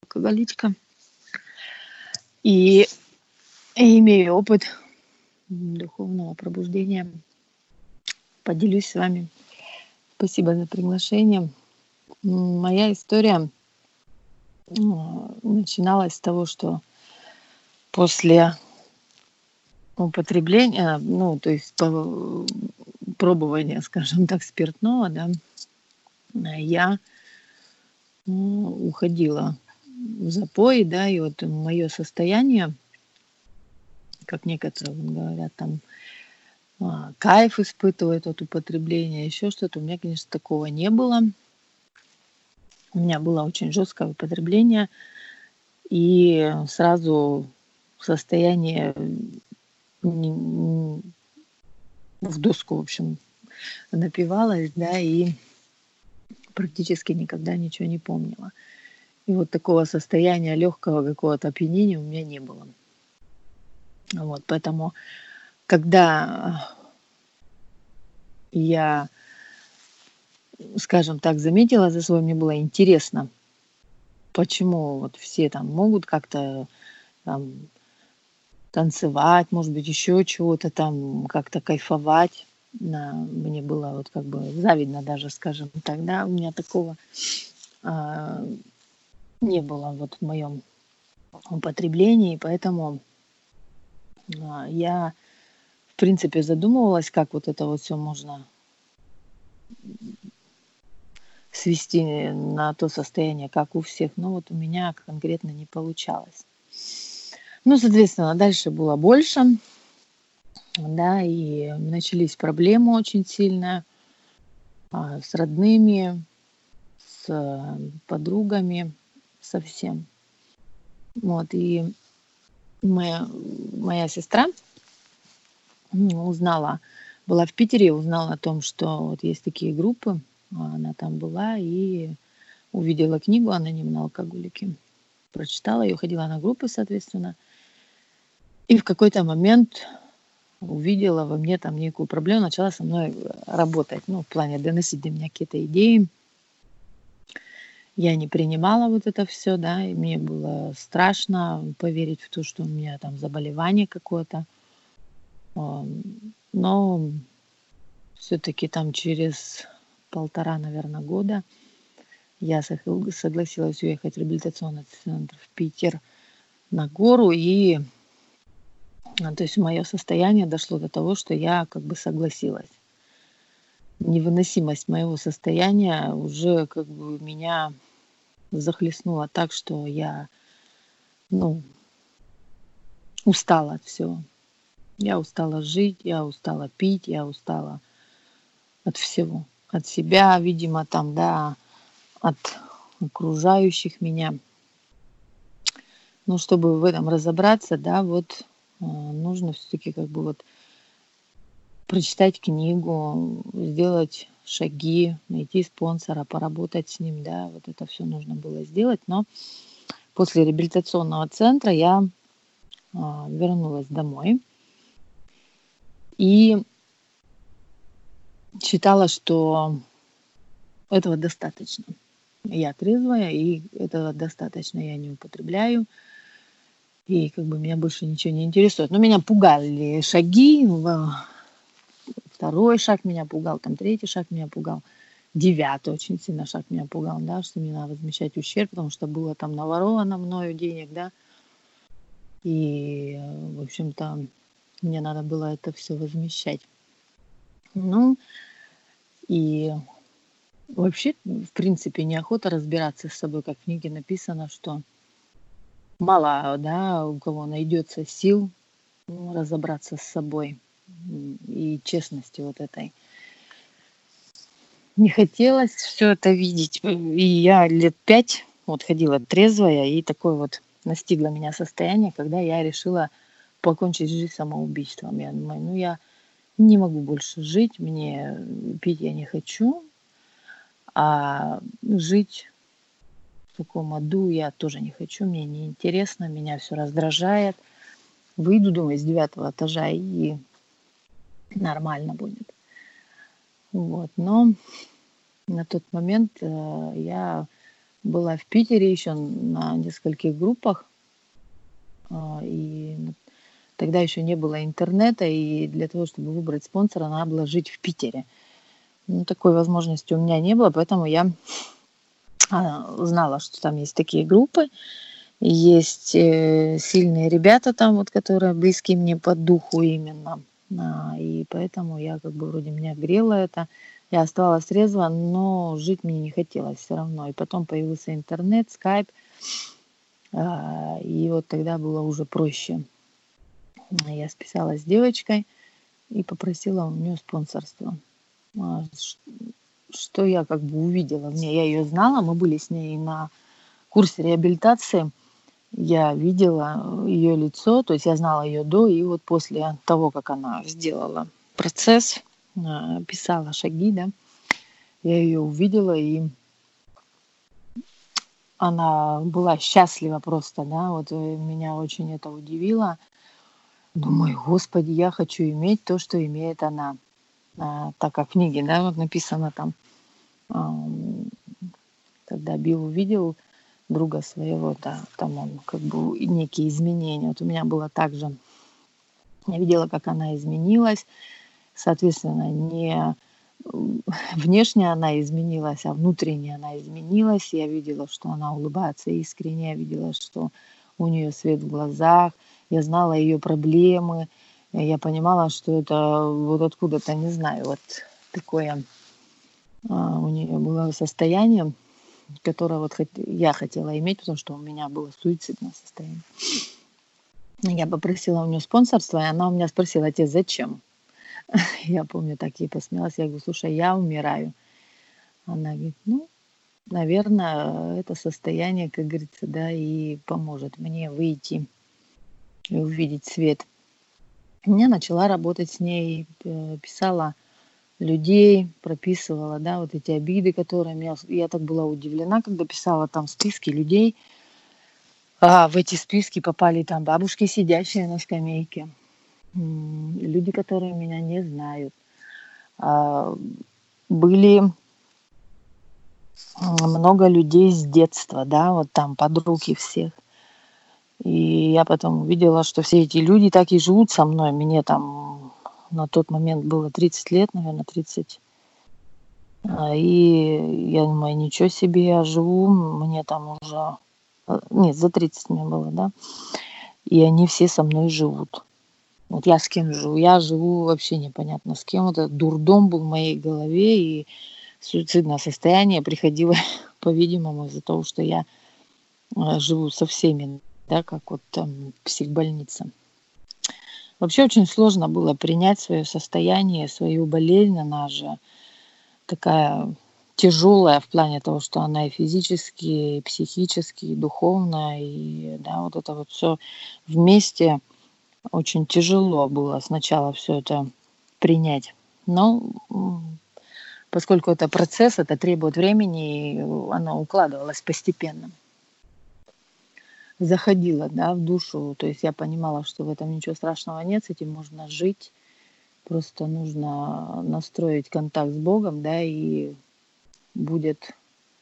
алкоголичка. И имею опыт духовного пробуждения. Поделюсь с вами. Спасибо за приглашение. Моя история начиналась с того, что после употребления, то есть пробования, скажем так, спиртного, да, я уходила в запой, да, и вот мое состояние, как некоторые говорят, там кайф испытывают от употребления, еще что-то. У меня, конечно, такого не было. У меня было очень жесткое употребление, и сразу состояние в доску, в общем, напивалась, да, и практически никогда ничего не помнила. И вот такого состояния легкого какого-то опьянения у меня не было. Вот, поэтому, когда я, скажем так, заметила за собой, мне было интересно, почему вот все там могут как-то там танцевать, может быть, еще чего-то там, как-то кайфовать. Мне было вот как бы завидно даже, скажем так, да, у меня такого не было вот в моем употреблении, поэтому я, в принципе, задумывалась, как вот это вот все можно свести на то состояние, как у всех, но вот у меня конкретно не получалось. Соответственно, дальше было больше, да, и начались проблемы очень сильные с родными, с подругами, со всем. Вот, и моя сестра узнала, была в Питере, узнала о том, что вот есть такие группы, она там была и увидела книгу «Анонимные алкоголики». Прочитала ее, ходила на группы, соответственно, и в какой-то момент увидела во мне там некую проблему, начала со мной работать, в плане доносить до меня какие-то идеи. Я не принимала вот это все, да, и мне было страшно поверить в то, что у меня там заболевание какое-то. Но все-таки там через 1,5, наверное, года я согласилась уехать в реабилитационный центр в Питер на гору, и то есть мое состояние дошло до того, что я как бы согласилась. Невыносимость моего состояния уже как бы меня захлестнула так, что я, устала от всего. Я устала жить, я устала пить, я устала от всего. От себя, видимо, там, да, от окружающих меня. Но чтобы в этом разобраться, да, вот нужно все-таки как бы вот прочитать книгу, сделать шаги, найти спонсора, поработать с ним, да, вот это все нужно было сделать. Но после реабилитационного центра я вернулась домой и считала, что этого достаточно. Я трезвая, и этого достаточно, я не употребляю. И как бы меня больше ничего не интересует. Но меня пугали шаги. Второй шаг меня пугал, там третий шаг меня пугал. 9 очень сильно шаг меня пугал, да, что мне надо возмещать ущерб, потому что было там наворовано мною денег, да. И, в общем-то, мне надо было это все возмещать. И вообще, в принципе, неохота разбираться с собой, как в книге написано, что мало, да, у кого найдется сил разобраться с собой и честности вот этой. Не хотелось все это видеть. И я лет 5 вот ходила трезвая, и такое вот настигло меня состояние, когда я решила покончить жизнь самоубийством. Я думаю, я не могу больше жить, мне пить я не хочу, а жить в таком аду я тоже не хочу, мне неинтересно, меня все раздражает. Выйду, думаю, с 9 этажа, и нормально будет. Вот, но на тот момент я была в Питере еще на нескольких группах, и тогда еще не было интернета, и для того, чтобы выбрать спонсора, надо было жить в Питере. Ну, такой возможности у меня не было, поэтому я знала, что там есть такие группы, есть сильные ребята там, вот, которые близки мне по духу именно. И поэтому я как бы вроде меня грела это. Я оставалась трезво, но жить мне не хотелось все равно. И потом появился интернет, скайп. И вот тогда было уже проще. Я списалась с девочкой и попросила у нее спонсорство. Что я как бы увидела в ней? Я ее знала, мы были с ней на курсе реабилитации. Я видела ее лицо, то есть я знала ее до и вот после того, как она сделала процесс, писала шаги, да, я ее увидела, и она была счастлива просто, да, вот меня очень это удивило. Думаю, Господи, я хочу иметь то, что имеет она. Так как в книге, да, вот написано там, когда Билл увидел друга своего, да, там он как бы некие изменения. Вот у меня было так же. Я видела, как она изменилась. Соответственно, не внешне она изменилась, а внутренне она изменилась. Я видела, что она улыбается искренне. Я видела, что у нее свет в глазах. Я знала ее проблемы. Я понимала, что это вот откуда-то, не знаю, вот такое у нее было состояние, которое вот я хотела иметь, потому что у меня было суицидное состояние. Я попросила у нее спонсорство, и она у меня спросила: отец, зачем? Я помню, так ей посмеялась. Я говорю: слушай, я умираю. Она говорит: ну, наверное, это состояние, как говорится, да, и поможет мне выйти и увидеть свет. Я начала работать с ней, писала людей, прописывала, да, вот эти обиды, которые меня... Я так была удивлена, когда писала там списки людей. В эти списки попали там бабушки, сидящие на скамейке, люди, которые меня не знают. Были много людей с детства, да, вот там подруги всех. И я потом увидела, что все эти люди так и живут со мной. Мне там на тот момент было 30 лет, наверное, 30. И я думаю, ничего себе, я живу, мне там уже... Нет, за 30 мне было, да. И они все со мной живут. Вот я с кем живу? Я живу вообще непонятно с кем. Вот этот дурдом был в моей голове, и суицидное состояние приходило, по-видимому, из-за того, что я живу со всеми, да, как вот там психбольница. Вообще очень сложно было принять свое состояние, свою болезнь. Она же такая тяжелая в плане того, что она и физически, и психически, и духовно, и да, вот это вот все вместе очень тяжело было сначала все это принять. Но поскольку это процесс, это требует времени, и оно укладывалось постепенно. Заходила, да, в душу, то есть я понимала, что в этом ничего страшного нет, с этим можно жить, просто нужно настроить контакт с Богом, да, и будет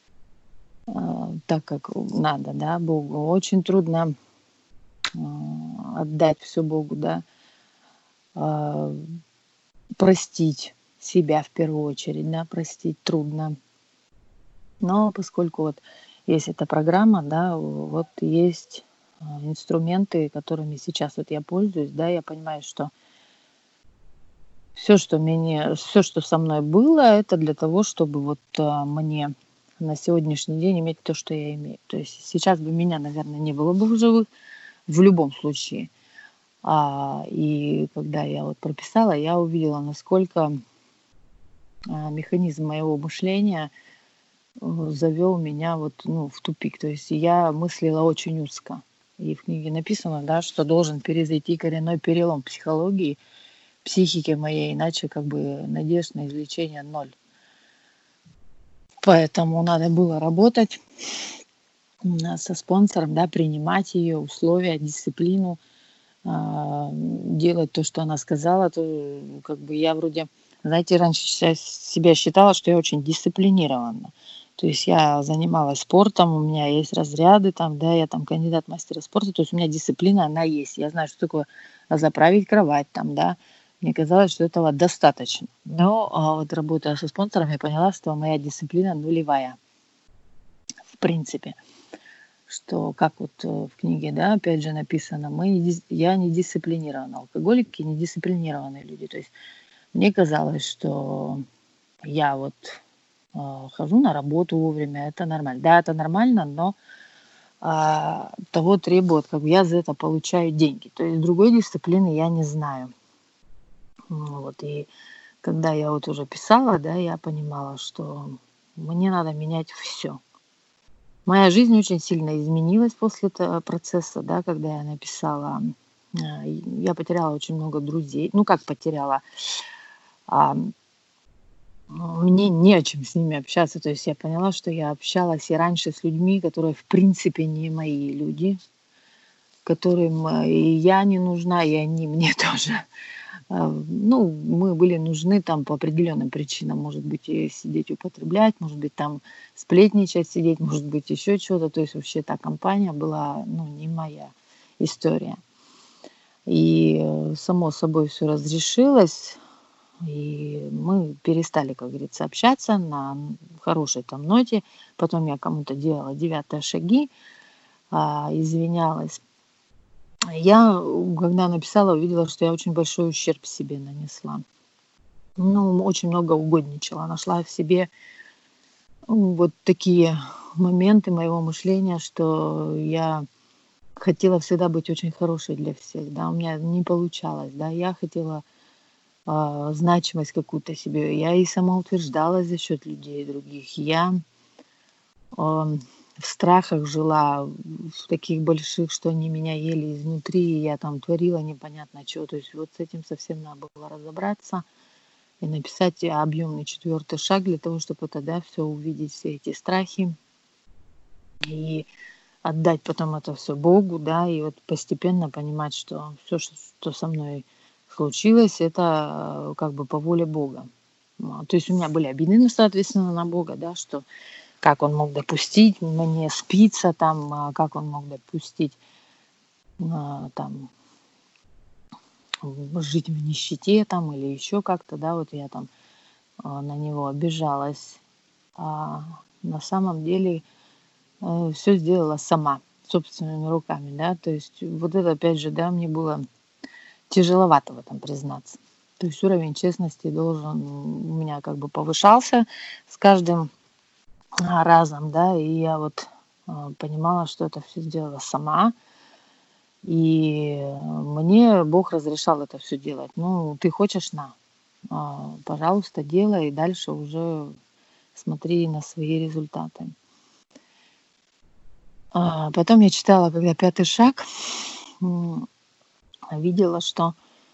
так, как надо, да, Богу. Очень трудно отдать все Богу, да, простить себя в первую очередь, да, простить трудно. Но поскольку вот есть эта программа, да, вот есть инструменты, которыми сейчас вот я пользуюсь, да, я понимаю, что все, что со мной было, это для того, чтобы вот мне на сегодняшний день иметь то, что я имею. То есть сейчас бы меня, наверное, не было бы в живых в любом случае. И когда я вот прописала, я увидела, насколько механизм моего мышления завел меня вот, ну, в тупик. То есть я мыслила очень узко. И в книге написано, да, что должен произойти коренной перелом психологии, психики моей, иначе как бы надежд на излечение ноль. Поэтому надо было работать со спонсором, да, принимать ее условия, дисциплину, делать то, что она сказала. То как бы я вроде, знаете, раньше себя считала, что я очень дисциплинирована. То есть я занималась спортом, у меня есть разряды там, да, я там кандидат мастера спорта, то есть у меня дисциплина, она есть. Я знаю, что такое заправить кровать там, да. Мне казалось, что этого достаточно. Но вот работая со спонсором, я поняла, что моя дисциплина нулевая, в принципе. Что, как вот в книге, да, опять же написано, я не дисциплинированный, алкоголики не дисциплинированные люди. То есть мне казалось, что я вот хожу на работу вовремя, это нормально. Да, это нормально, но того требует, как бы я за это получаю деньги. То есть другой дисциплины я не знаю. Вот, и когда я вот уже писала, да, я понимала, что мне надо менять все. Моя жизнь очень сильно изменилась после этого процесса, да, когда я написала. Я потеряла очень много друзей. Ну, как потеряла? А, Мне не о чем с ними общаться. То есть я поняла, что я общалась и раньше с людьми, которые в принципе не мои люди, которым и я не нужна, и они мне тоже. Ну, мы были нужны там по определенным причинам. Может быть, и сидеть употреблять, может быть, там сплетничать, сидеть, может быть, еще что-то. То есть вообще та компания была, ну, не моя история. И само собой все разрешилось, и мы перестали, как говорится, общаться на хорошей там ноте. Потом я кому-то делала 9 шаги, извинялась. Я, когда написала, увидела, что я очень большой ущерб себе нанесла. Ну, очень много угодничала. Нашла в себе вот такие моменты моего мышления, что я хотела всегда быть очень хорошей для всех, да, у меня не получалось, да, я хотела значимость какую-то себе, я и самоутверждалась за счет людей других, я в страхах жила, в таких больших, что они меня ели изнутри, и я там творила непонятно что, то есть вот с этим совсем надо было разобраться и написать объемный 4 шаг для того, чтобы тогда все увидеть, все эти страхи и отдать потом это все Богу, да, и вот постепенно понимать, что все, что со мной случилось, это как бы по воле Бога. То есть у меня были обиды, ну, соответственно, на Бога, да, что как он мог допустить мне спиться там, как он мог допустить там жить в нищете там или еще как-то, да, вот я там на него обижалась. А на самом деле все сделала сама, собственными руками, да, то есть вот это, опять же, да, мне было тяжеловато в этом признаться. То есть уровень честности должен у меня как бы повышался с каждым разом, да, и я вот понимала, что это все сделала сама, и мне Бог разрешал это все делать. Ну, ты хочешь, пожалуйста, делай, и дальше уже смотри на свои результаты. Потом я читала, когда 5 шаг, видела, что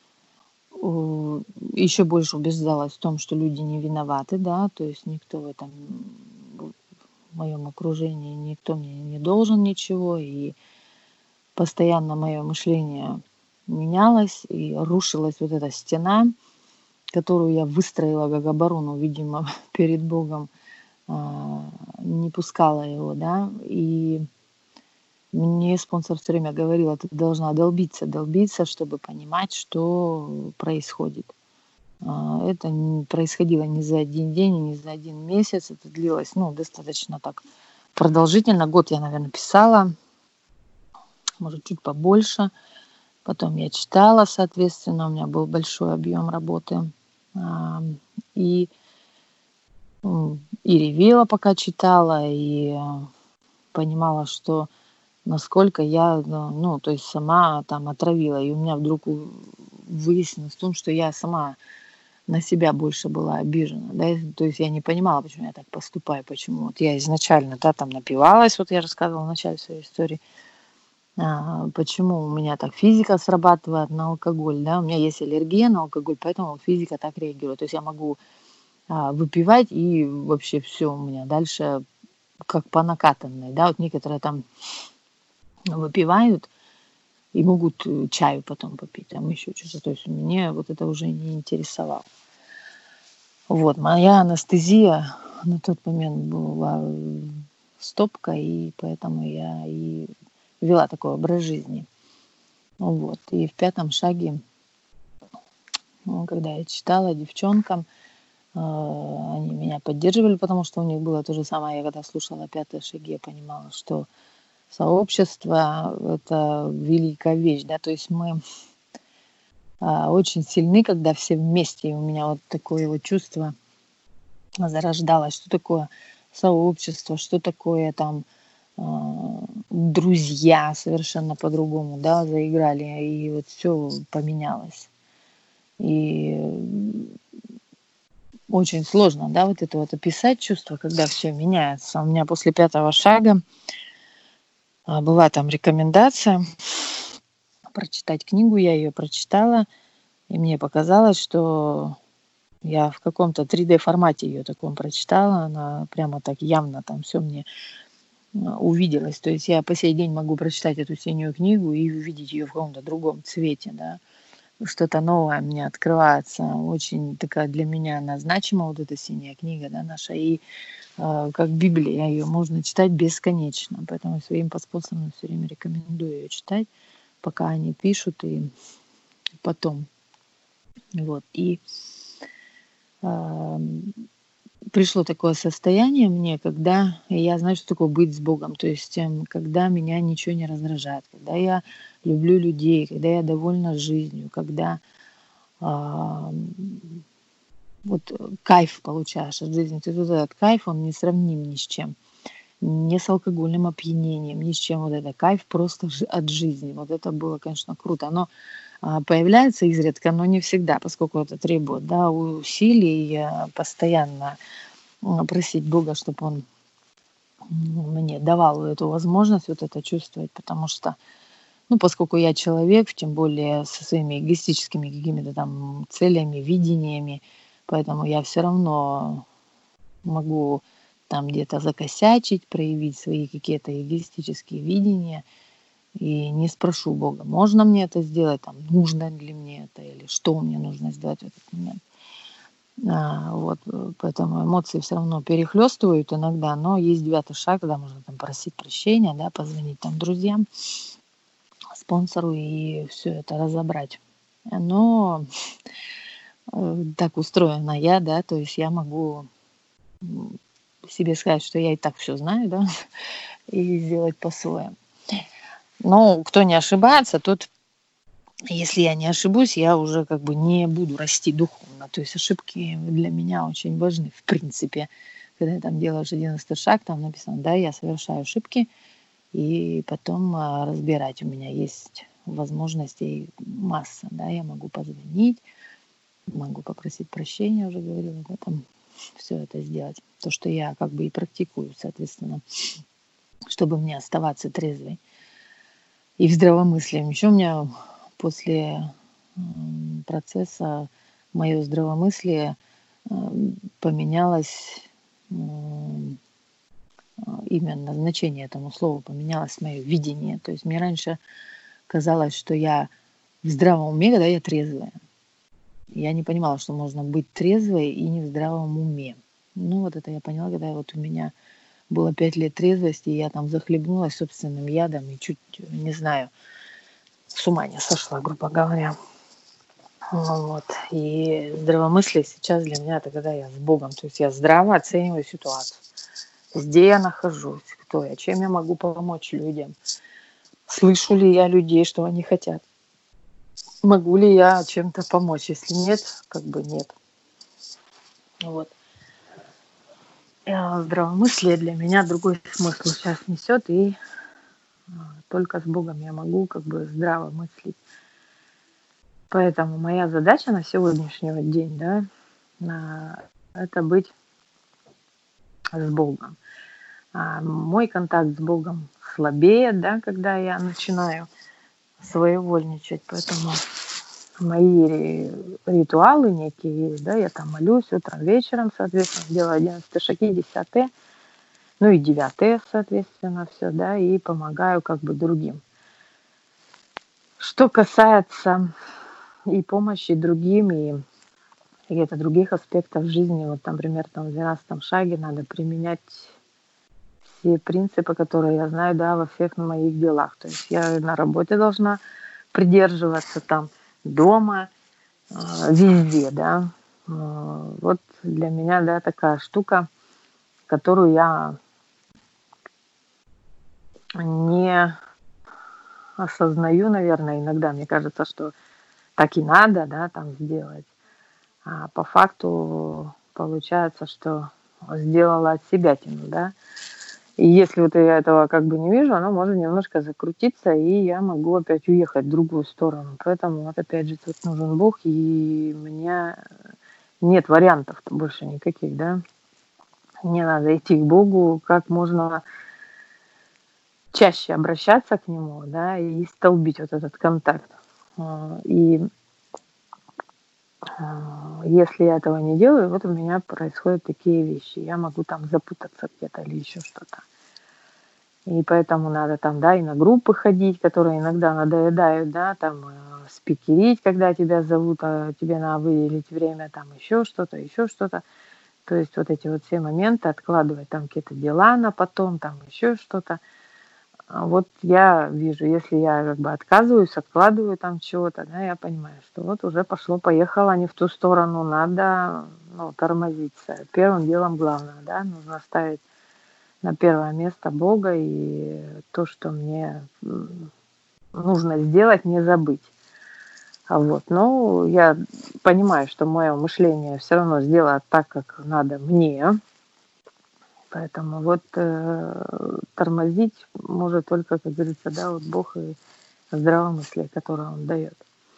еще больше убеждалась в том, что люди не виноваты, да, то есть никто в этом, в моем окружении, никто мне не должен ничего, и постоянно мое мышление менялось, и рушилась вот эта стена, которую я выстроила как оборону, видимо, перед Богом, не пускала его, да, и мне спонсор все время говорил: ты должна долбиться, чтобы понимать, что происходит. Это происходило не за один день, не за один месяц. Это длилось, ну, достаточно так продолжительно. Год я, наверное, писала, может, чуть побольше. Потом я читала, соответственно, у меня был большой объем работы. И, и ревела, пока читала, и понимала, что насколько я, ну, то есть сама там отравила. И у меня вдруг выяснилось в том, что я сама на себя больше была обижена, да, то есть я не понимала, почему я так поступаю, почему. Вот я изначально, да, там напивалась, вот я рассказывала в начале своей истории, почему у меня так физика срабатывает на алкоголь, да, у меня есть аллергия на алкоголь, поэтому физика так реагирует. То есть я могу выпивать, и вообще все у меня дальше как по накатанной, да, вот некоторые там выпивают и могут чаю потом попить, там еще что-то, то есть мне вот это уже не интересовало. Вот, моя анестезия на тот момент была стопка, и поэтому я и вела такой образ жизни. Вот. И в 5 шаге, когда я читала девчонкам, они меня поддерживали, потому что у них было то же самое. Я когда слушала 5 шаги, я понимала, что сообщество — это великая вещь, да, то есть мы очень сильны, когда все вместе, и у меня вот такое вот чувство зарождалось, что такое сообщество, что такое там друзья, совершенно по-другому, да, заиграли, и вот все поменялось. И очень сложно, да, вот это вот описать чувство, когда все меняется. У меня после 5 шага была там рекомендация прочитать книгу, я ее прочитала, и мне показалось, что я в каком-то 3D формате ее таком прочитала, она прямо так явно там все мне увиделось. То есть я по сей день могу прочитать эту синюю книгу и увидеть ее в каком-то другом цвете, да. Что-то новое мне открывается. Очень такая для меня она значима, вот эта синяя книга, да, наша. И как Библия, ее можно читать бесконечно. Поэтому своим подспонсорам все время рекомендую ее читать, пока они пишут, и потом. Вот. И пришло такое состояние мне, когда я знаю, что такое быть с Богом. То есть когда меня ничего не раздражает, когда я люблю людей, когда я довольна жизнью, когда вот кайф получаешь от жизни. То есть вот этот кайф, он несравним ни с чем. Не с алкогольным опьянением, ни с чем. Вот это кайф просто от жизни. Вот это было, конечно, круто. Оно появляется изредка, но не всегда, поскольку это требует, да, усилий, постоянно просить Бога, чтобы Он мне давал эту возможность вот это чувствовать, потому что, ну, поскольку я человек, тем более со своими эгоистическими какими-то там целями, видениями, поэтому я все равно могу там где-то закосячить, проявить свои какие-то эгоистические видения, и не спрошу Бога, можно мне это сделать, там, нужно ли мне это, или что мне нужно сделать в этот момент. Вот, поэтому эмоции все равно перехлестывают иногда, но есть 9 шаг, когда можно там просить прощения, да, позвонить там друзьям, спонсору и все это разобрать. Но так устроена я, да, то есть я могу себе сказать, что я и так все знаю, да, и сделать по-своему. Но кто не ошибается, тот, если я не ошибусь, я уже как бы не буду расти духовно. То есть ошибки для меня очень важны, в принципе. Когда там делаешь 11 шаг, там написано, да, я совершаю ошибки, и потом разбирать. У меня есть возможностей масса, да, я могу позвонить, могу попросить прощения, уже говорила об этом, все это сделать. То, что я как бы и практикую, соответственно, чтобы мне оставаться трезвой и в здравомыслии. Еще у меня после процесса мое здравомыслие поменялось, именно значение этому слову поменялось, мое видение. То есть мне раньше казалось, что я в здравом уме, когда я трезвая. Я не понимала, что можно быть трезвой и не в здравом уме. Ну, вот это я поняла, когда вот у меня было 5 лет трезвости, и я там захлебнулась собственным ядом и чуть, не знаю, с ума не сошла, грубо говоря. Вот. И здравомыслие сейчас для меня это когда я с Богом. То есть я здраво оцениваю ситуацию. Где я нахожусь, кто я, чем я могу помочь людям. Слышу ли я людей, что они хотят. Могу ли я чем-то помочь? Если нет, как бы нет. Вот. Здравомыслие для меня другой смысл сейчас несет, и только с Богом я могу как бы здраво мыслить. Поэтому моя задача на сегодняшний день, да, это быть с Богом. Мой контакт с Богом слабеет, да, когда я начинаю своевольничать, поэтому мои ритуалы некие есть, да, я там молюсь утром, вечером, соответственно, делаю 11 шаги, 10, ну и 9, соответственно, все, да, и помогаю как бы другим. Что касается и помощи другим, и каких-то других аспектов жизни. Вот, например, там в 12 шаге надо применять все принципы, которые я знаю, да, во всех моих делах. То есть я на работе должна придерживаться там, дома, везде, да. Вот для меня, да, такая штука, которую я не осознаю, наверное, иногда. Мне кажется, что так и надо, да, там сделать. А по факту получается, что сделала от себятину, да. И если вот я этого как бы не вижу, оно может немножко закрутиться, и я могу опять уехать в другую сторону. Поэтому вот опять же тут нужен Бог, и у меня нет вариантов больше никаких, да. Мне надо идти к Богу, как можно чаще обращаться к Нему, да, и столбить вот этот контакт. И если я этого не делаю, вот у меня происходят такие вещи. Я могу там запутаться где-то или еще что-то. И поэтому надо там, да, и на группы ходить, которые иногда надоедают, да, там спикерить, когда тебя зовут, а тебе надо выделить время, там еще что-то, еще что-то. То есть вот эти вот все моменты откладывать, там какие-то дела на потом, там еще что-то. Вот я вижу, если я как бы отказываюсь, откладываю там чего-то, да, я понимаю, что вот уже пошло-поехало не в ту сторону, надо, ну, тормозиться. Первым делом главное, да, нужно ставить на первое место Бога и то, что мне нужно сделать, не забыть. Вот. Но я понимаю, что мое мышление все равно сделает так, как надо мне. Поэтому вот тормозить может только, как говорится, да, вот Бог и здравомыслие, которое Он дает.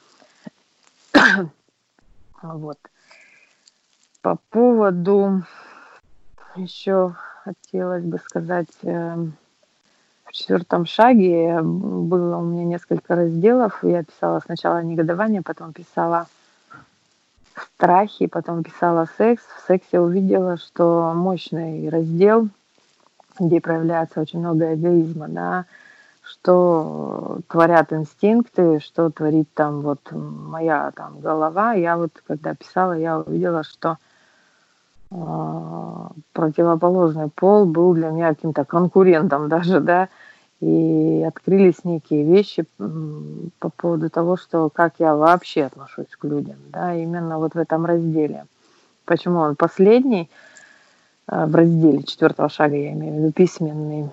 Вот. По поводу еще хотелось бы сказать, в 4 шаге было у меня несколько разделов. Я писала сначала негодование, потом писала страхи, потом писала секс. В сексе увидела, что мощный раздел, где проявляется очень много эгоизма, да, что творят инстинкты, что творит там вот моя там голова. Я вот когда писала, я увидела, что противоположный пол был для меня каким-то конкурентом даже, да, и открылись некие вещи по поводу того, что как я вообще отношусь к людям, да, именно вот в этом разделе. Почему он последний в разделе 4 шага, я имею в виду письменный.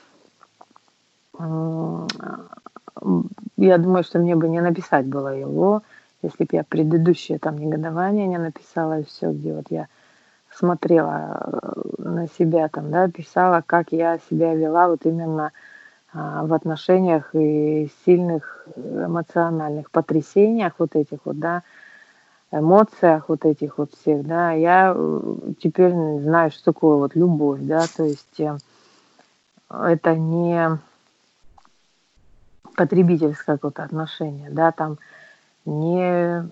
Я думаю, что мне бы не написать было его, если бы я предыдущее там негодование не написала, и все, где вот я смотрела на себя там, да, писала, как я себя вела вот именно в отношениях и сильных эмоциональных потрясениях вот этих вот, да, эмоциях вот этих вот всех, да, я теперь знаю, что такое вот любовь, да, то есть это не потребительское какое-то отношение, да, там не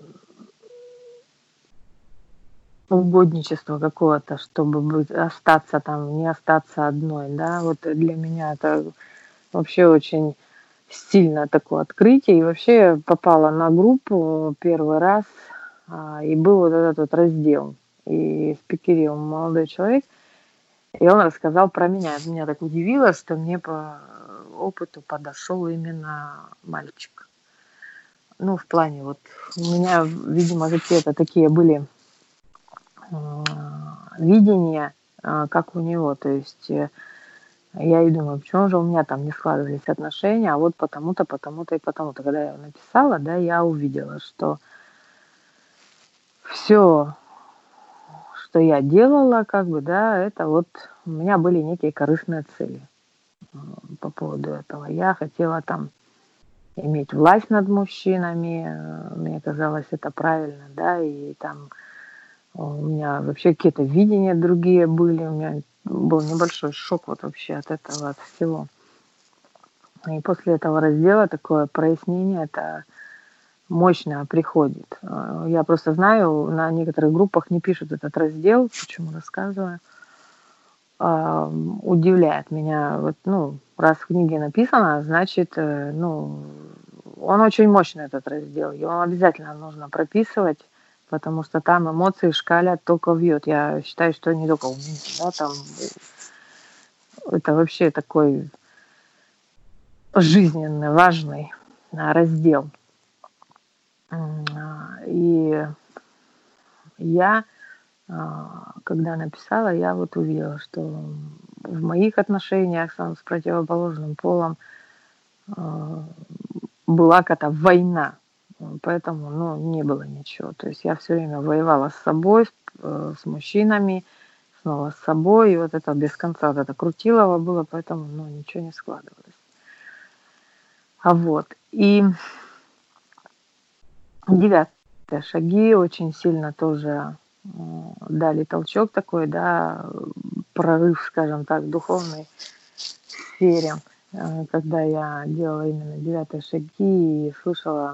угодничество какое-то, чтобы остаться там, не остаться одной, да, вот для меня это вообще очень сильно такое открытие, и вообще я попала на группу первый раз, и был вот этот вот раздел, и спикерил молодой человек, и он рассказал про меня. Меня так удивило, что мне по опыту подошел именно мальчик. Ну, в плане вот у меня, видимо, какие-то такие были видения, как у него. То есть я и думаю, почему же у меня там не складывались отношения, а вот потому-то, потому-то и потому-то. Когда я написала, да, я увидела, что все, что я делала, как бы, да, это вот у меня были некие корыстные цели по поводу этого. Я хотела там иметь власть над мужчинами, мне казалось это правильно, да, и там у меня вообще какие-то видения другие были, у меня был небольшой шок вот вообще от этого, от всего. И после этого раздела такое прояснение, это мощно приходит. Я просто знаю, на некоторых группах не пишут этот раздел, почему рассказываю. Удивляет меня, вот, ну, раз в книге написано, значит, ну, он очень мощный, этот раздел, его обязательно нужно прописывать потому что там эмоции шкалят только вьет. Я считаю, что не только у меня, да, там это вообще такой жизненно важный раздел. И я, когда написала, я вот увидела, что в моих отношениях с противоположным полом была какая-то война, поэтому, не было ничего. То есть я все время воевала с собой, с мужчинами, снова с собой, и вот это без конца, вот это крутилово было, поэтому, ничего не складывалось. И 9 шаги очень сильно тоже дали толчок такой, да, прорыв, скажем так, в духовной сфере, когда я делала именно 9 шаги и слышала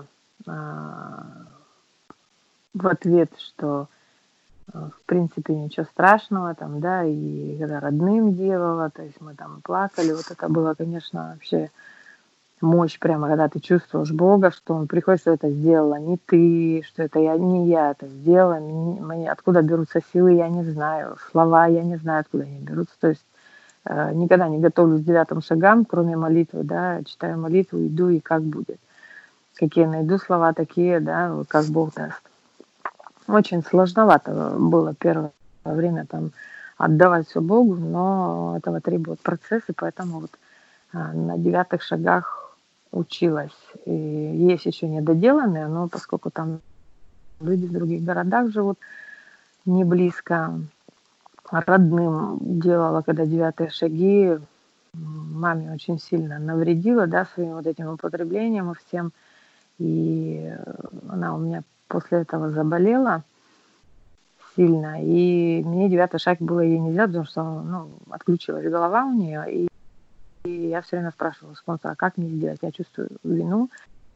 в ответ, что в принципе ничего страшного там, да, и когда родным делала, то есть мы там плакали, вот это было, конечно, вообще мощь прямо, когда ты чувствуешь Бога, что Он приходит, что это сделала не ты, что это не я это сделала, откуда берутся силы, я не знаю, слова я не знаю, откуда они берутся, то есть никогда не готовлюсь к 9 шагам, кроме молитвы, да, читаю молитву, иду и как будет. Какие найду слова, такие, да, как Бог даст. Очень сложновато было первое время там отдавать все Богу, но этого требует процесс, и поэтому вот на 9 шагах училась. И есть еще недоделанные, но поскольку там люди в других городах живут, не близко, родным делала, когда 9 шаги, маме очень сильно навредила, да, своим вот этим употреблением и всем. И она у меня после этого заболела сильно, и мне 9 шаг было ей нельзя, потому что, отключилась голова у нее, и я все время спрашивала спонсора, как мне сделать, я чувствую вину,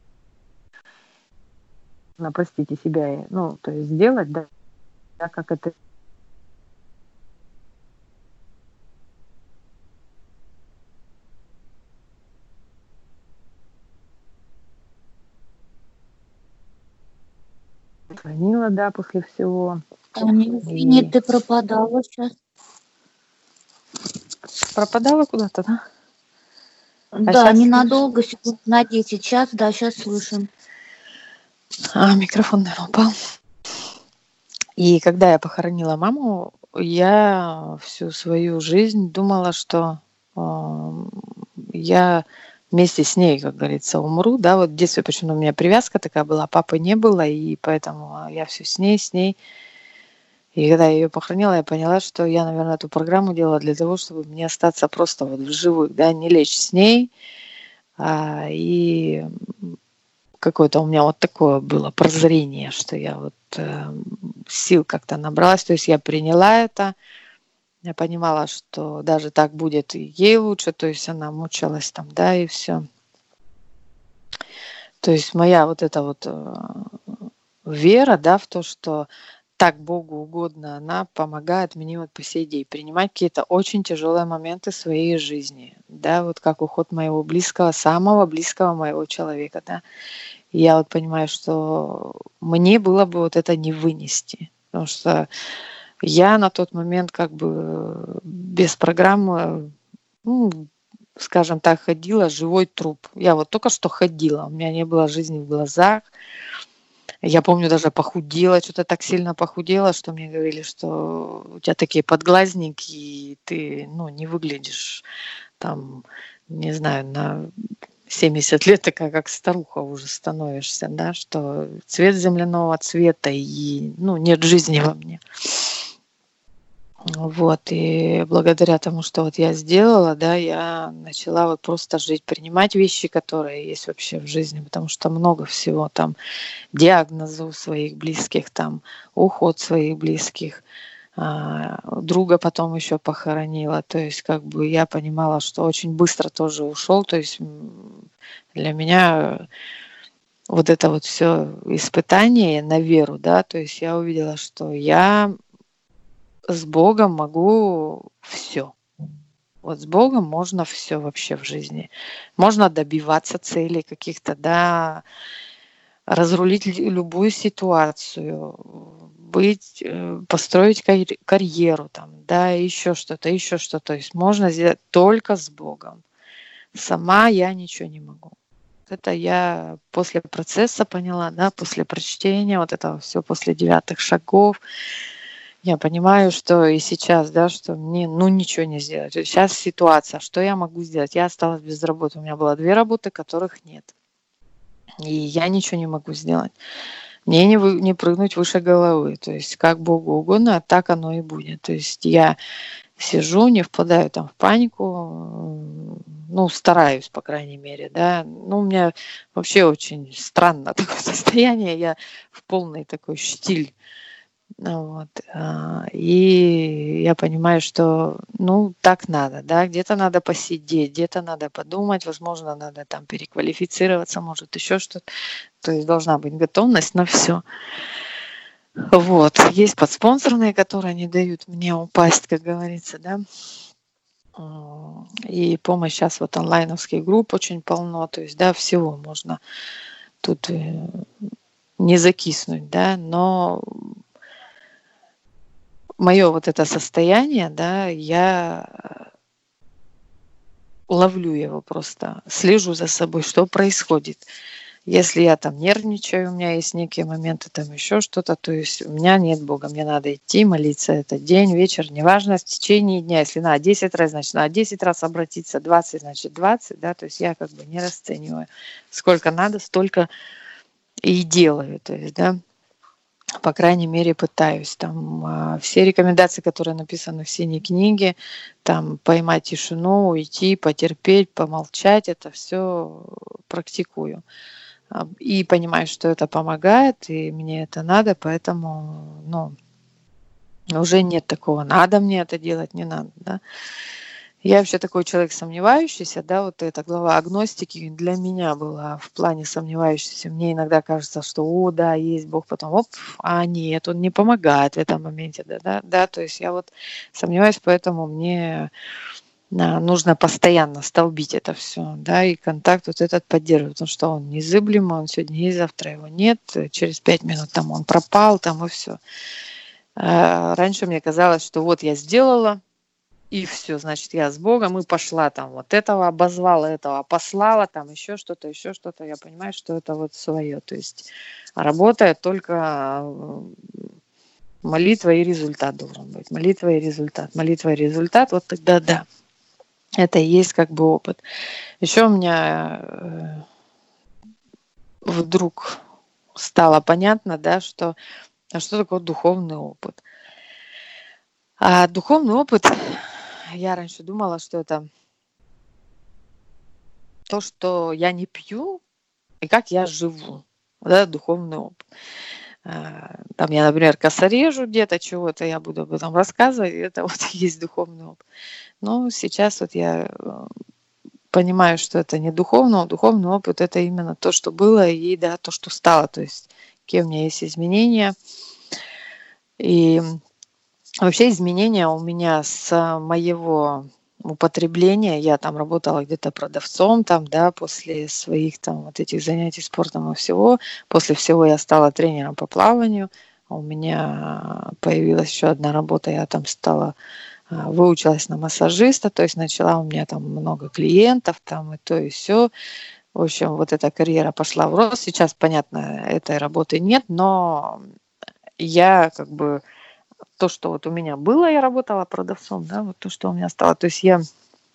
простите себя, то есть сделать, да, как это звонила, да, после всего. Таня, ты пропадала сейчас. Пропадала куда-то, да? Да, ненадолго, секунд на 10. Сейчас слышим. Микрофон, наверное, упал. И когда я похоронила маму, я всю свою жизнь думала, что я вместе с ней, как говорится, умру. Да, вот в детстве почему-то у меня привязка такая была, папы не было, и поэтому я все с ней. И когда я ее похоронила, я поняла, что я, наверное, эту программу делала для того, чтобы мне остаться просто вот в живых, да, не лечь с ней. И какое-то у меня вот такое было прозрение, что я вот сил как-то набралась, то есть я приняла это, я понимала, что даже так будет и ей лучше, то есть она мучилась там, да, и все. То есть моя вот эта вот вера, да, в то, что так Богу угодно, она помогает мне вот по сей день принимать какие-то очень тяжелые моменты своей жизни, да, вот как уход моего близкого, самого близкого моего человека, да. И я вот понимаю, что мне было бы вот это не вынести, потому что я на тот момент как бы без программы, скажем так, ходила живой труп. Я вот только что ходила, у меня не было жизни в глазах. Я помню, даже похудела, что-то так сильно похудела, что мне говорили, что у тебя такие подглазники, и ты, не выглядишь там, не знаю, на 70 лет такая, как старуха уже становишься, да, что цвет земляного цвета, и, нет жизни во мне. Вот, и благодаря тому, что вот я сделала, да, я начала вот просто жить, принимать вещи, которые есть вообще в жизни, потому что много всего там, диагнозы у своих близких, там, уход своих близких, друга потом еще похоронила, то есть как бы я понимала, что очень быстро тоже ушел, то есть для меня вот это вот все испытание на веру, да, то есть я увидела, что я с Богом могу все. Вот с Богом можно все вообще в жизни. Можно добиваться целей каких-то, да, разрулить любую ситуацию, построить карьеру, там, да, еще что-то, еще что-то. То есть можно сделать только с Богом. Сама я ничего не могу. Это я после процесса поняла, да, после прочтения, вот этого все после 9 шагов. Я понимаю, что и сейчас, да, что мне, ничего не сделать. Сейчас ситуация, что я могу сделать? Я осталась без работы. У меня было 2 работы, которых нет. И я ничего не могу сделать. Мне не прыгнуть выше головы. То есть как Богу угодно, так оно и будет. То есть я сижу, не впадаю там в панику, стараюсь, по крайней мере, да. У меня вообще очень странно такое состояние. Я в полный такой штиль. Вот. И я понимаю, что, так надо, да, где-то надо посидеть, где-то надо подумать, возможно, надо там переквалифицироваться, может, еще что-то. То есть должна быть готовность на все. Вот. Есть подспонсорные, которые не дают мне упасть, как говорится, да. И помощь сейчас вот онлайновских групп очень полно, то есть, да, всего можно тут не закиснуть, да, но мое вот это состояние, да, я ловлю его просто, слежу за собой, что происходит. Если я там нервничаю, у меня есть некие моменты, там еще что-то, то есть у меня нет Бога, мне надо идти, молиться этот день, вечер, неважно, в течение дня, если надо 10 раз, значит, надо 10 раз обратиться, 20, значит, 20, да, то есть я как бы не расцениваю, сколько надо, столько и делаю, то есть, да, по крайней мере, пытаюсь. Там все рекомендации, которые написаны в синей книге, там поймать тишину, уйти, потерпеть, помолчать, это все практикую. И понимаю, что это помогает, и мне это надо, поэтому, уже нет такого, надо мне это делать, не надо, да. Я вообще такой человек сомневающийся, да, вот эта глава агностики для меня была в плане сомневающийся. Мне иногда кажется, что, да, есть Бог, потом, нет, Он не помогает в этом моменте, да, то есть я вот сомневаюсь, поэтому мне нужно постоянно столбить это все, да, и контакт вот этот поддерживать, потому что он незыблемый, он сегодня есть, завтра его нет, через 5 минут там он пропал, там и все. Раньше мне казалось, что вот я сделала, и все, значит, я с Богом, и пошла там вот этого обозвала, этого послала, там еще что-то. Я понимаю, что это вот свое. То есть работает только молитва и результат должен быть. Молитва и результат, вот тогда да. Это и есть как бы опыт. Еще у меня вдруг стало понятно, да, что такое духовный опыт. А духовный опыт, я раньше думала, что это то, что я не пью, и как я живу. Вот это духовный опыт. Там я, например, косорежу где-то чего-то, я буду об этом рассказывать, и это вот есть духовный опыт. Но сейчас вот я понимаю, что это не духовный опыт, это именно то, что было, и да, то, что стало. То есть какие у меня есть изменения. И вообще изменения у меня с моего употребления. Я там работала где-то продавцом, там, да, после своих там вот этих занятий спортом и всего. После всего я стала тренером по плаванию. У меня появилась еще одна работа, я там выучилась на массажиста, то есть начала у меня там много клиентов, там и то, и все. В общем, вот эта карьера пошла в рост. Сейчас, понятно, этой работы нет, но я как бы то, что вот у меня было, я работала продавцом, да, вот то, что у меня стало. То есть я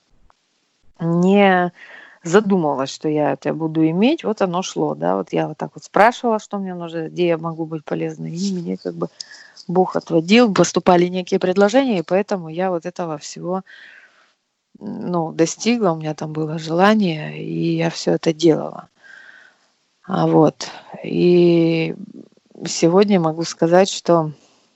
не задумывалась, что я это буду иметь, вот оно шло, да, вот я вот так вот спрашивала, что мне нужно, где я могу быть полезной, и мне как бы Бог отводил, поступали некие предложения, и поэтому я вот этого всего, достигла, у меня там было желание, и я все это делала. Вот. И сегодня могу сказать, что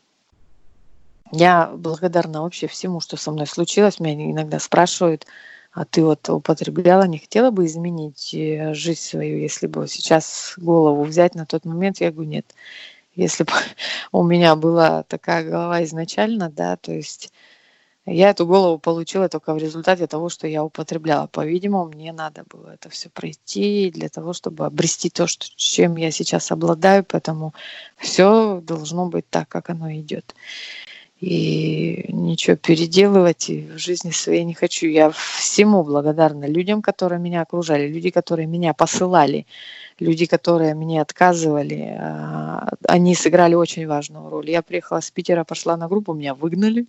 я благодарна вообще всему, что со мной случилось. Меня иногда спрашивают, а ты вот употребляла, не хотела бы изменить жизнь свою, если бы сейчас голову взять на тот момент? Я говорю, нет. Если бы у меня была такая голова изначально, да, то есть Я эту голову получила только в результате того, что я употребляла. По-видимому, мне надо было это все пройти для того, чтобы обрести то, чем я сейчас обладаю. Поэтому все должно быть так, как оно идет. И ничего переделывать в жизни своей не хочу. Я всему благодарна людям, которые меня окружали, люди, которые меня посылали, люди, которые мне отказывали. Они сыграли очень важную роль. Я приехала с Питера, пошла на группу, меня выгнали.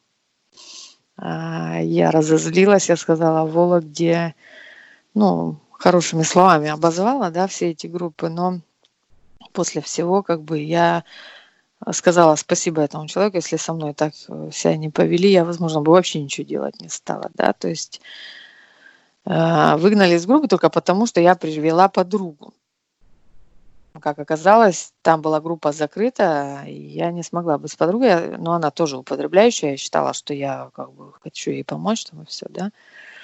Я разозлилась, я сказала в Вологде, хорошими словами обозвала, да, все эти группы, но после всего, я сказала спасибо этому человеку, если со мной так себя не повели, я, возможно, бы вообще ничего делать не стала, да, то есть выгнали из группы только потому, что я привела подругу. Как оказалось, там была группа закрыта, и я не смогла быть с подругой, но она тоже употребляющая, я считала, что я хочу ей помочь, там и все, да.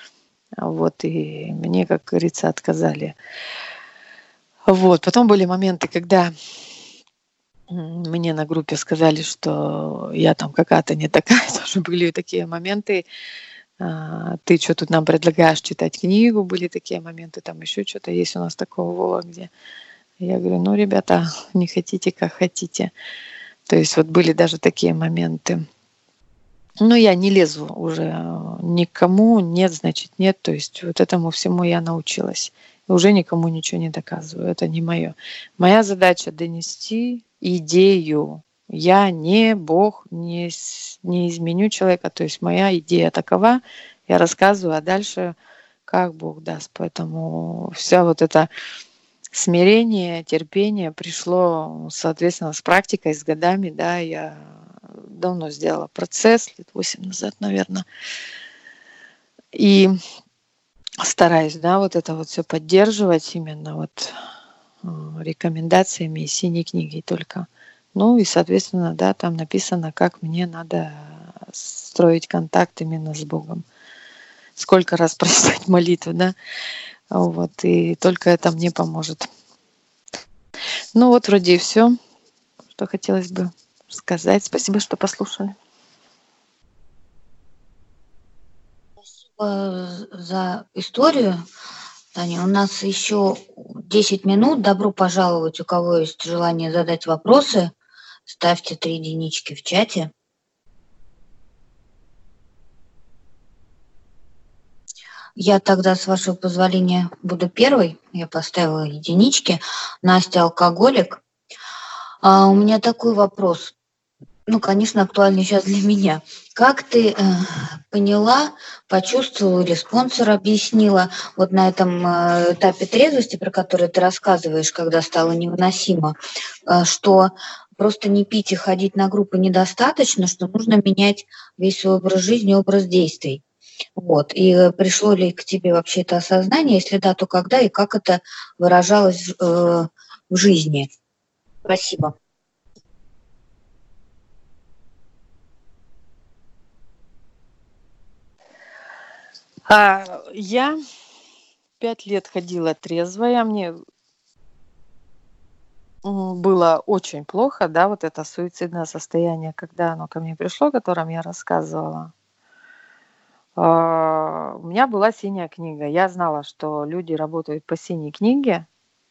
И мне, как говорится, отказали. Потом были моменты, когда мне на группе сказали, что я там какая-то не такая, тоже были такие моменты. Ты что тут нам предлагаешь читать книгу, были такие моменты, там еще что-то есть у нас такого в Вологде. Я говорю, ребята, не хотите, как хотите. То есть были даже такие моменты. Но я не лезу уже никому, нет, значит нет. То есть этому всему я научилась. И уже никому ничего не доказываю. Это не мое. Моя задача донести идею. Я не Бог, не изменю человека. То есть моя идея такова. Я рассказываю, а дальше как Бог даст. Поэтому вся это смирение, терпение пришло, соответственно, с практикой, с годами, да, я давно сделала процесс, лет 8 назад, наверное, и стараюсь, да, это все поддерживать именно рекомендациями из синей книги только. И, соответственно, да, там написано, как мне надо строить контакт именно с Богом. Сколько раз прочитать молитву, да, и только это мне поможет. Вроде и все, что хотелось бы сказать. Спасибо, что послушали. Спасибо за историю, Таня. У нас еще 10 минут. Добро пожаловать. У кого есть желание задать вопросы, ставьте 3 единички в чате. Я тогда, с вашего позволения, буду первой. Я поставила единички. Настя алкоголик. У меня такой вопрос. Конечно, актуальный сейчас для меня. Как ты поняла, почувствовала или спонсор объяснила на этом этапе трезвости, про который ты рассказываешь, когда стало невыносимо, что просто не пить и ходить на группы недостаточно, что нужно менять весь свой образ жизни, образ действий. И пришло ли к тебе вообще это осознание? Если да, то когда и как это выражалось в жизни? Спасибо. Я 5 лет ходила трезвая, мне было очень плохо, да, это суицидное состояние, когда оно ко мне пришло, о котором я рассказывала. У меня была синяя книга. Я знала, что люди работают по синей книге,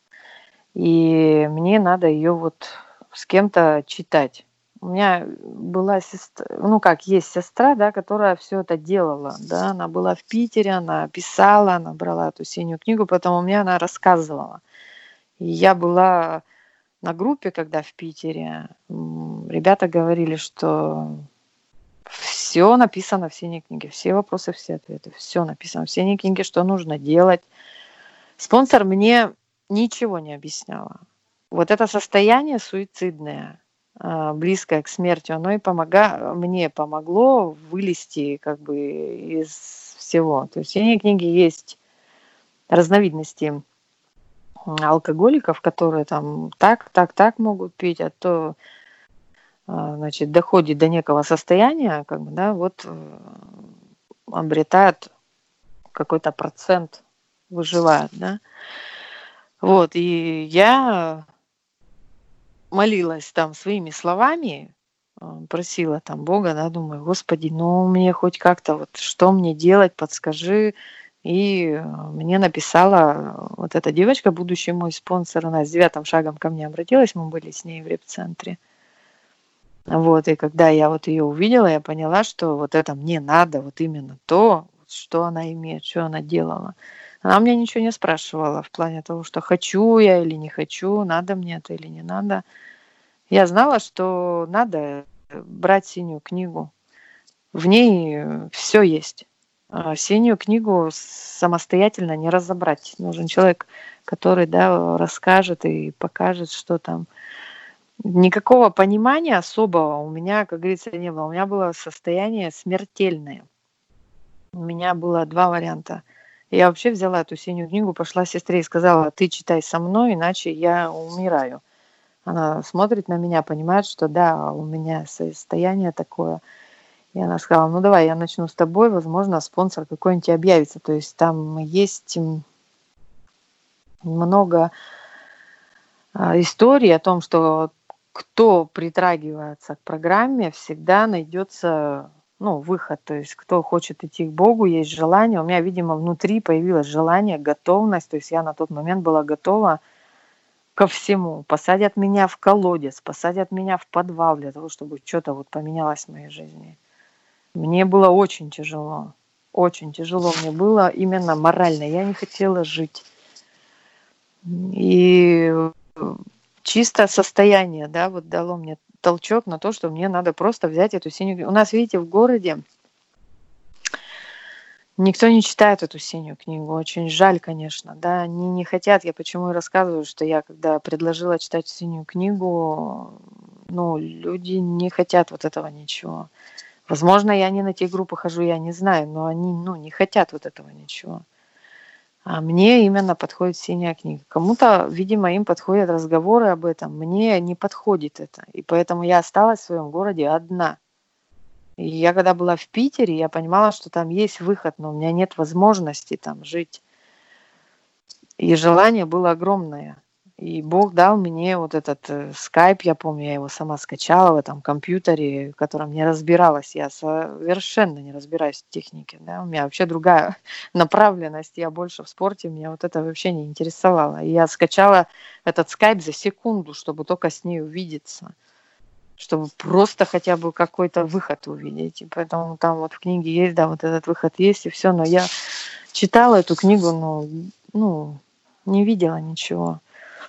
и мне надо ее с кем-то читать. У меня была сестра, есть сестра, да, которая все это делала, да, она была в Питере, она писала, она брала эту синюю книгу, поэтому мне она рассказывала. И я была на группе, когда в Питере, ребята говорили, что все написано в синей книге, все вопросы, все ответы, все написано в синей книге, что нужно делать. Спонсор мне ничего не объясняла. Это состояние суицидное, близкое к смерти, оно и мне помогло вылезти из всего. То есть в синей книге есть разновидности алкоголиков, которые там так могут пить, а то доходит до некого состояния, обретают какой-то процент, выживают, да. И я молилась там своими словами, просила там Бога, да, думаю, Господи, ну мне хоть как-то вот что мне делать, подскажи. И мне написала вот эта девочка, будущий мой спонсор, она с 9 шагом ко мне обратилась, мы были с ней в реп-центре. Вот, и когда я вот ее увидела, я поняла, что вот это мне надо, вот именно то, что она имеет, что она делала. Она меня ничего не спрашивала в плане того, что хочу я или не хочу, надо мне это или не надо. Я знала, что надо брать синюю книгу. В ней все есть. Синюю книгу самостоятельно не разобрать. Нужен человек, который, да, расскажет и покажет, что там. Никакого понимания особого у меня, как говорится, не было. У меня было состояние смертельное. У меня было 2 варианта. Я вообще взяла эту синюю книгу, пошла сестре и сказала: ты читай со мной, иначе я умираю. Она смотрит на меня, понимает, что да, у меня состояние такое. И она сказала: ну давай, я начну с тобой, возможно, спонсор какой-нибудь объявится. То есть там есть много историй о том, что кто притрагивается к программе, всегда найдется, ну, выход. То есть кто хочет идти к Богу, есть желание. У меня, видимо, внутри появилось желание, готовность. То есть я на тот момент была готова ко всему. Посадят меня в колодец, посадят меня в подвал для того, чтобы что-то вот поменялось в моей жизни. Мне было очень тяжело. Очень тяжело мне было именно морально. Я не хотела жить. И чисто состояние, да, вот дало мне толчок на то, что мне надо просто взять эту синюю книгу. У нас, видите, в городе никто не читает эту синюю книгу. Очень жаль, конечно, да, они не хотят. Я почему и рассказываю, что я, когда предложила читать синюю книгу, ну, люди не хотят вот этого ничего. Возможно, я не на те группы хожу, я не знаю, но они, ну, не хотят вот этого ничего. А мне именно подходит синяя книга. Кому-то, видимо, им подходят разговоры об этом. Мне не подходит это. И поэтому я осталась в своем городе одна. И я когда была в Питере, я понимала, что там есть выход, но у меня нет возможности там жить. И желание было огромное. И Бог дал мне вот этот скайп, я помню, я его сама скачала в этом компьютере, в котором не разбиралась. Я совершенно не разбираюсь в технике. Да? У меня вообще другая направленность. Я больше в спорте, меня вот это вообще не интересовало. И я скачала этот скайп за секунду, чтобы только с ней увидеться. Чтобы просто хотя бы какой-то выход увидеть. И поэтому там вот в книге есть, да, вот этот выход есть, и все. Но я читала эту книгу, ну, не видела ничего.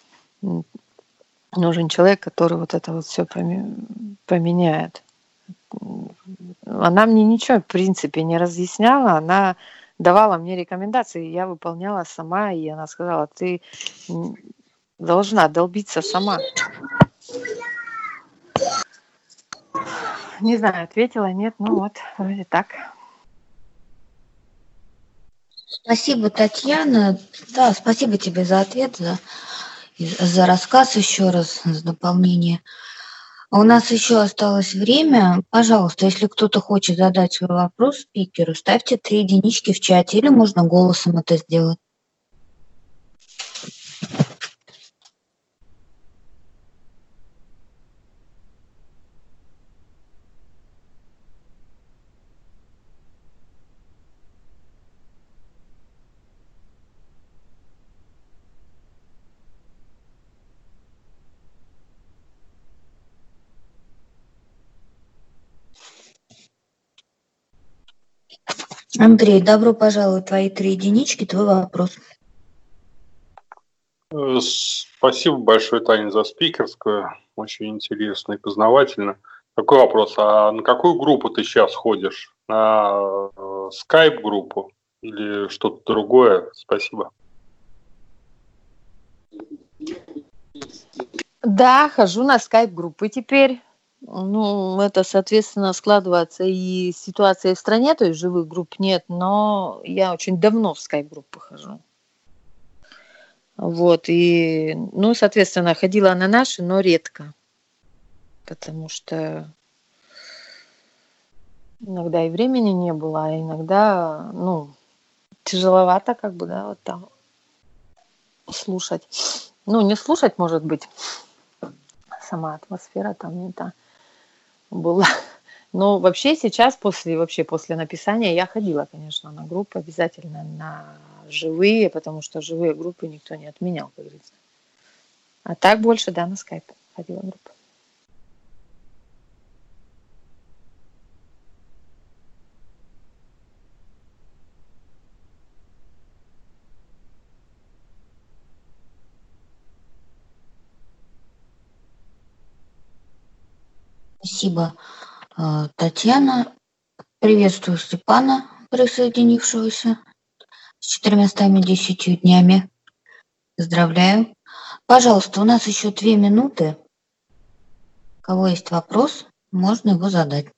Нужен человек, который вот это вот все поменяет. Она мне ничего, в принципе, не разъясняла, она давала мне рекомендации, я выполняла сама, и она сказала: ты должна долбиться сама. Не знаю, ответила, нет, ну вот, вроде так. Спасибо, Татьяна. Да, спасибо тебе за ответ, за рассказ еще раз, за дополнение. А у нас еще осталось время. Пожалуйста, если кто-то хочет задать свой вопрос спикеру, ставьте 3 единички в чате, или можно голосом это сделать. Андрей, добро пожаловать, твои 3 единички, твой вопрос. Спасибо большое, Таня, за спикерскую. Очень интересно и познавательно. Такой вопрос. А на какую группу ты сейчас ходишь? На скайп-группу или что-то другое? Спасибо. Да, хожу на скайп-группы теперь. Ну, это, соответственно, складывается и ситуация в стране, то есть живых групп нет, но я очень давно в скайп-группы хожу. Вот, и, ну, соответственно, ходила на наши, но редко, потому что иногда и времени не было, а иногда, ну, тяжеловато как бы, да, вот там слушать. Ну, не слушать, может быть, сама атмосфера там не та. была. Но вообще сейчас, после написания, я ходила, конечно, на группы, обязательно на живые, потому что живые группы никто не отменял, как говорится. А так больше, да, на скайп ходила группа. Спасибо, Татьяна. Приветствую Степана, присоединившегося с 410 днями. Поздравляю. Пожалуйста, у нас еще 2 минуты. У кого есть вопрос, можно его задать.